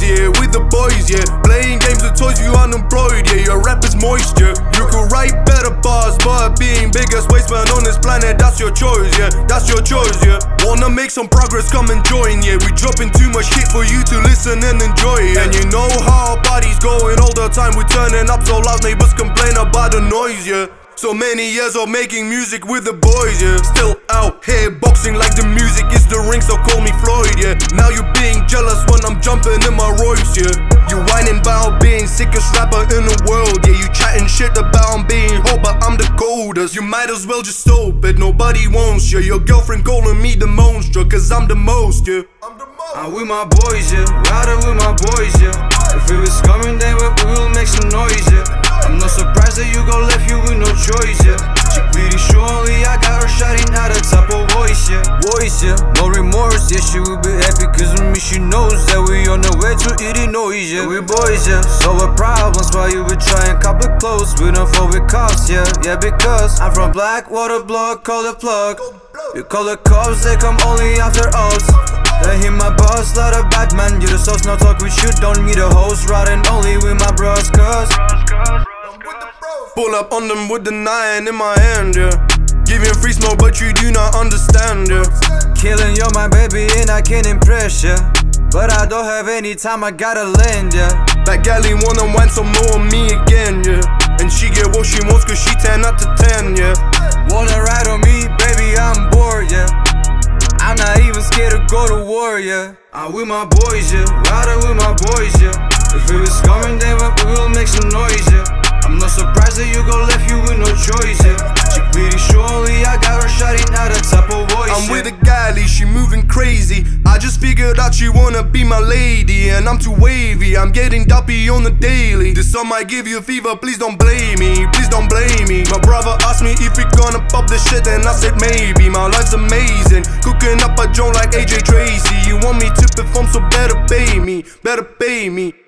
yeah, with the boys, yeah. Playing games with toys, you unemployed, yeah. Your rap is moisture. You could write better bars, but being biggest wasteman on this planet, that's your choice, yeah. That's your choice, yeah. Wanna make some progress, come and join, yeah. We dropping too much shit for you to listen and enjoy, yeah. And you know how our party's going all the time. We turning up so loud, neighbors complain about the noise, yeah. So many years of making music with the boys, yeah. Still out here boxing like the music is the ring, so call me Floyd, yeah. Now you being jealous when I'm jumping in my Royce, yeah. You whining about being sickest rapper in the world, yeah. You chatting shit about I'm being hot, but I'm the coldest. You might as well just stop it, nobody wants you. Your girlfriend calling me the monster, cause I'm the most, yeah. I'm with my boys, yeah. Riding with my boys, yeah. If it was coming, then we will make some noise, yeah. I'm not surprised that you gon' left you with no choice, yeah. She pretty surely I got her shouting out a type of voice, yeah. Voice, yeah. No remorse, yeah. She will be happy cause of me, she knows that we on the way to eating noise, yeah. We boys, yeah. So what problems while you would try and cop it close? We don't fall with cops, yeah. Yeah, because I'm from Blackwater Block, call the plug. You call the cops, they come only after us. They hit my boss, lot of Batman. You the sauce, no talk with you, don't need a host. Riding only with my bros, cuz pull up on them with the 9 in my hand, yeah. Giving free smoke, but you do not understand, yeah. Killing you, my baby, and I can't impress, yeah. But I don't have any time, I gotta land, yeah. That galley wanna want some more of me again, yeah. And she get what she wants cause she 10 out of 10, yeah. Wanna ride on me, baby, I'm bored, yeah. I'm not even scared to go to war, yeah. I'm with my boys, yeah. Riding with my boys, yeah. If it was coming, then we will make some noise, yeah. I'm not surprised that you gon' left you with no choice, yeah. She pretty surely I got her shouting out a type of voice, I'm with a galley, she moving crazy. I just figured out she wanna be my lady, and I'm too wavy, I'm getting dumpy on the daily. This song might give you a fever, please don't blame me, please don't blame me. My brother asked me if we gonna pop this shit, and I said maybe. My life's amazing, cooking up a joint like AJ Tracy. You want me to perform, so better pay me, better pay me.